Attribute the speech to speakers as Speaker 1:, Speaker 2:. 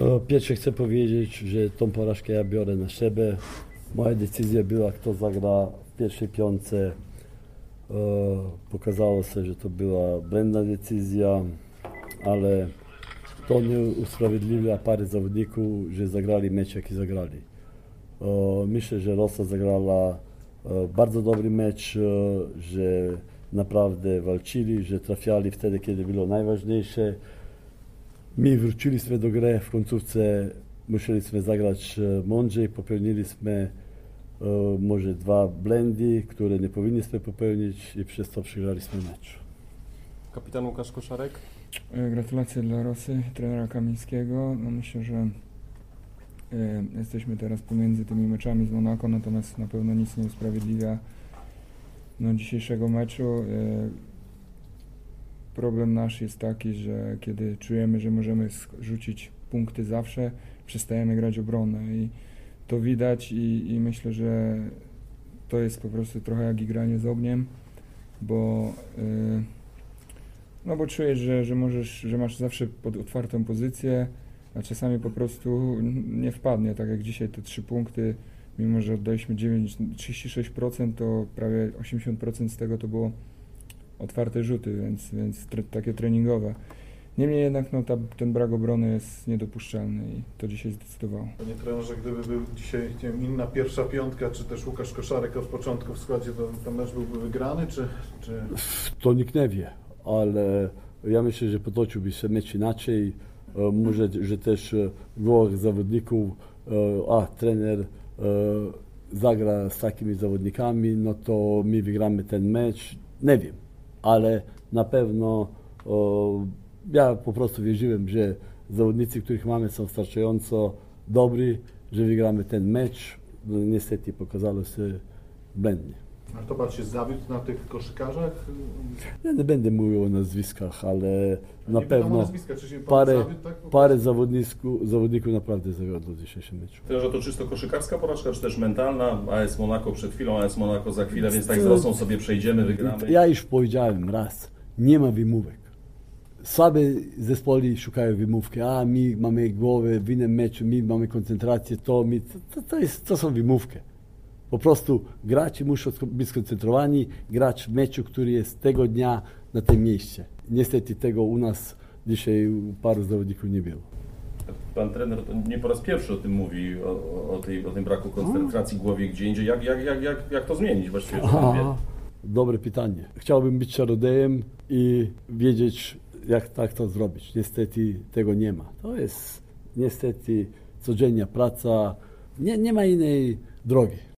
Speaker 1: Pierwsze chcę powiedzieć, że tą porażkę ja biorę na siebie. Moja decyzja była, kto zagra w pierwszej piątce. Pokazało się, że to była błędna decyzja, ale to nie usprawiedliwia parę zawodników, że zagrali mecz, jaki zagrali. Myślę, że Rosa zagrała bardzo dobry mecz, że naprawdę walczyli, że trafiali wtedy, kiedy było najważniejsze. My wróciliśmy do gry w końcówce, musieliśmy zagrać mądrzej, popełniliśmy może 2 błędy, które nie powinniśmy popełnić i przez to przegraliśmy mecz.
Speaker 2: Kapitan Łukasz Koszarek.
Speaker 3: Gratulacje dla Rosy, trenera Kamińskiego. No myślę, że jesteśmy teraz pomiędzy tymi meczami z Monako, natomiast na pewno nic nie usprawiedliwia dzisiejszego meczu. Problem nasz jest taki, że kiedy czujemy, że możemy rzucić punkty zawsze, przestajemy grać obronę i to widać i myślę, że to jest po prostu trochę jak igranie z ogniem, bo czujesz, że masz zawsze pod otwartą pozycję, a czasami po prostu nie wpadnie, tak jak dzisiaj te 3 punkty, mimo że oddaliśmy 36%, to prawie 80% z tego to było otwarte rzuty, więc takie treningowe. Niemniej jednak ten brak obrony jest niedopuszczalny i to dzisiaj zdecydowało.
Speaker 4: Panie trenerze, gdyby był dzisiaj inna pierwsza piątka, czy też Łukasz Koszarek od początku w składzie, to ten mecz byłby wygrany, czy...
Speaker 1: To nikt nie wie, ale ja myślę, że potoczyłby się mecz inaczej. Może, że też w głowach zawodników, trener zagra z takimi zawodnikami, no to my wygramy ten mecz. Nie wiem, ale na pewno ja po prostu wierzyłem, że zawodnicy, których mamy, są wystarczająco dobrzy, że wygramy ten mecz. No, niestety pokazało się błędnie.
Speaker 4: A to pan się zawiódł na tych koszykarzach?
Speaker 1: Ja nie będę mówił o nazwiskach, ale na pewno
Speaker 4: nazwiska, czy się pan
Speaker 1: parę,
Speaker 4: zawiódł, tak?
Speaker 1: parę zawodników naprawdę zawiodło w dzisiejszym meczu.
Speaker 5: Że to czysto koszykarska porażka, czy też mentalna? AS Monako przed chwilą, AS Monako za chwilę, więc tak z Rosą sobie przejdziemy, wygramy.
Speaker 1: Ja już powiedziałem raz, nie ma wymówek. Słabe zespoły szukają wymówki, my mamy głowę w innym meczu, my mamy koncentrację, to są wymówki. Po prostu gracze muszą być skoncentrowani, grać w meczu, który jest tego dnia na tym miejscu. Niestety tego u nas dzisiaj paru zawodników nie było.
Speaker 5: Pan trener nie po raz pierwszy o tym mówi, o tym braku koncentracji w głowie gdzie indziej. Jak to zmienić właściwie?
Speaker 1: Dobre pytanie. Chciałbym być czarodziejem i wiedzieć, jak tak to zrobić. Niestety tego nie ma. To jest niestety codzienna praca. Nie ma innej drogi.